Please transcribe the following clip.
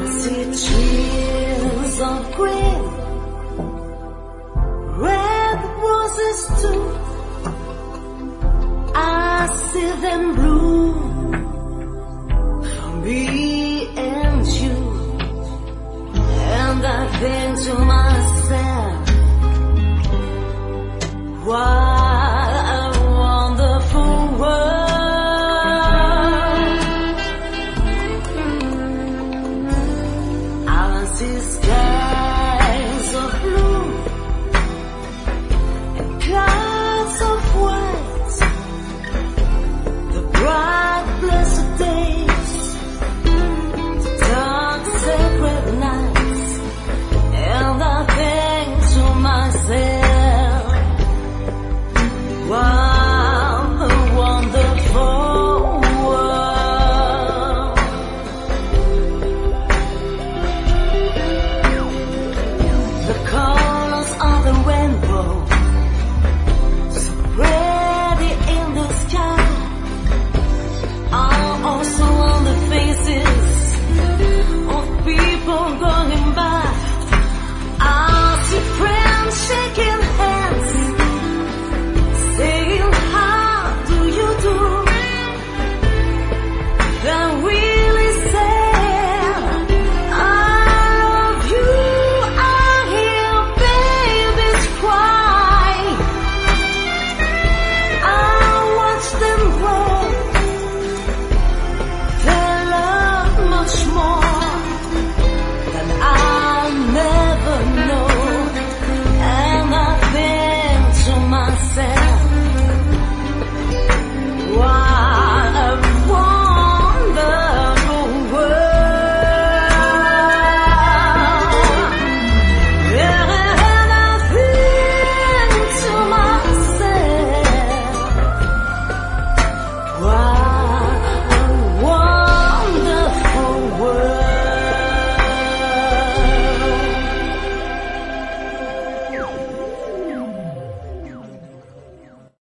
see trees of green, red roses too. I see them bloom for me and you. And I think to myself, what a wonderful world. I see skies of blue,